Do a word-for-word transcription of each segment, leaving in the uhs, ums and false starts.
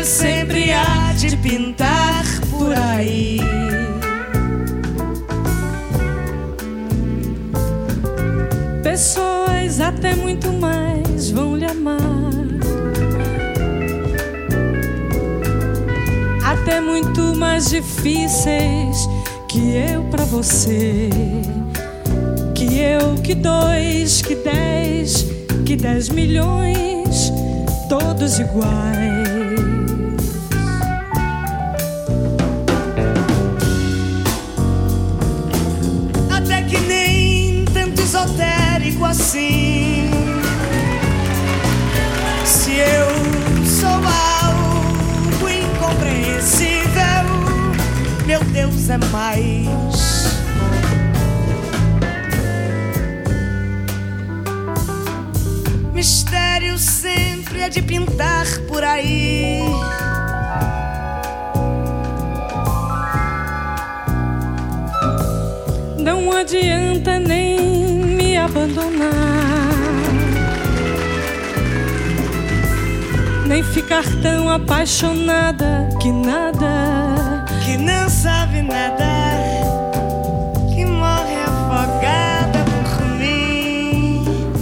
sempre há de pintar por aí. Pessoas até muito mais vão lhe amar, até muito mais difíceis que eu pra você. Que eu, que dois, que dez, que dez milhões, todos iguais. Até que nem tanto esotérico assim. Se eu sou algo incompreensível, meu Deus é mais. Mistério sempre é de pintar por aí. Não adianta nem me abandonar, nem ficar tão apaixonada que nada, que não sabe nadar, que morre afogada por mim.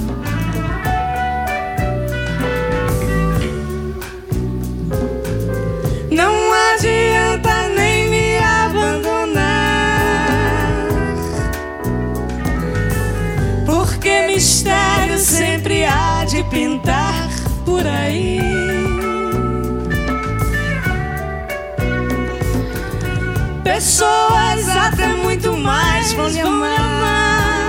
Não adianta nem me abandonar, porque mistério sempre há de pintar por aí. Pessoas até muito mais vão lhe amar,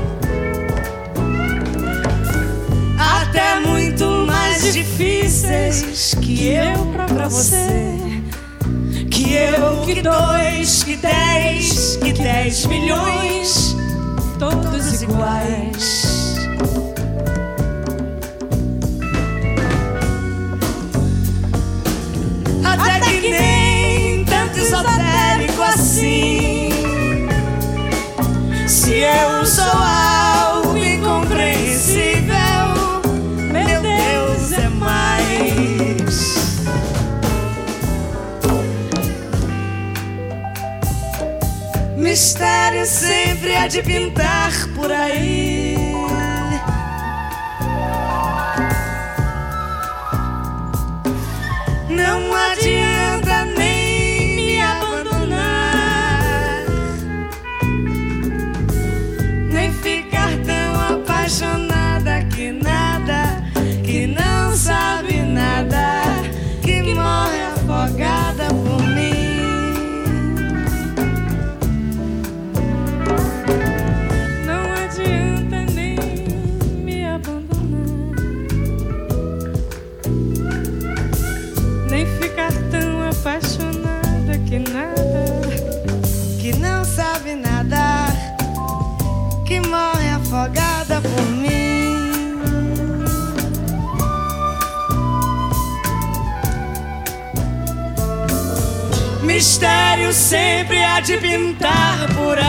até muito mais difíceis que eu pra você. Que eu, que dois, que dez, que dez milhões, todos iguais. Até que nem tanto esotérico assim. Se eu sou algo incompreensível, meu Deus é mais. Mistério sempre há de pintar por aí. Não adianta nem me abandonar, nem ficar tão apaixonada que nada, que não sabe nada, que morre afogada por mim. não adianta nem me abandonar, nem ficar tão apaixonada que nada, Que não sabe nadar, que morre afogada por mim. Mistério sempre há de pintar por